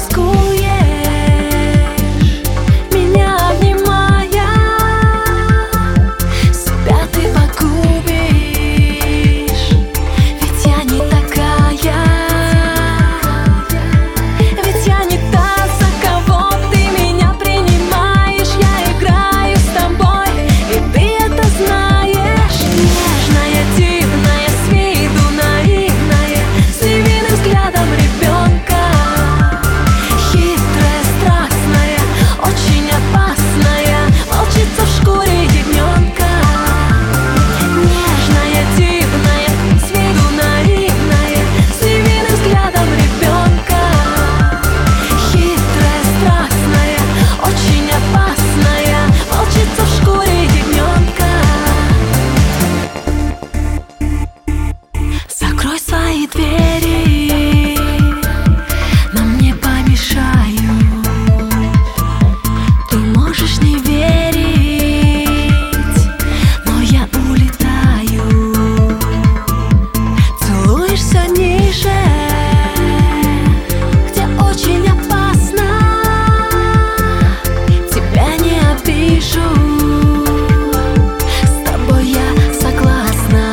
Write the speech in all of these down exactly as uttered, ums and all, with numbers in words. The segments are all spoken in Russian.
рискуешь, меня обнимая, себя ты погубишь. Ведь я не такая, ведь я не та, за кого ты меня принимаешь. Я играю с тобой, и ты это знаешь. Нежная, дивная, с виду наивная, с невинным взглядом ребенка. Хитрая, страстная, очень опасная, волчица в шкуре ягненка. Нежная, дивная, с виду наивная, с невинным взглядом ребенка. Хитрая, страстная, очень опасная, волчица в шкуре ягненка. Закрой свои двери, нам не помешают. Ты можешь не верить, но я улетаю. Целуешь все ниже, где очень опасно. Тебя не обижу, с тобой я согласна.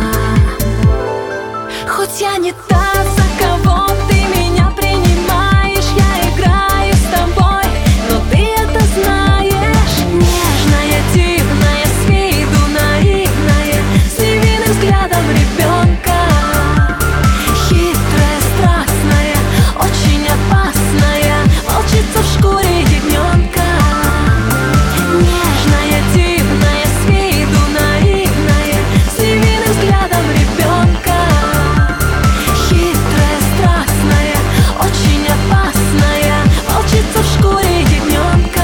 Хоть я не та, за кого ты меня принимаешь, я играю с тобой, но ты это знаешь. Нежная, дивная, с виду наивная, с невинным взглядом ребенка. Хитрая, страстная, очень опасная, волчица в шкуре ягненка. Нежная, дивная, с виду наивная, с невинным взглядом ребенка. Хитрая, страстная, очень опасная, волчица в шкуре ягненка.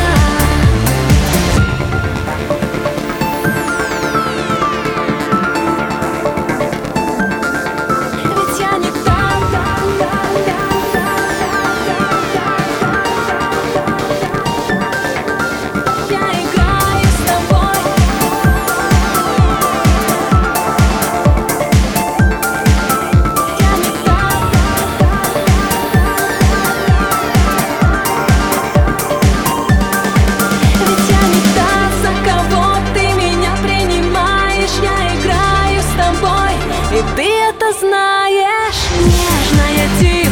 Ведь я не та, я играю с тобой. Я не та, ведь я не та, за кого ты меня принимаешь. Я играю с тобой, и ты это знаешь. Нежная, дивная,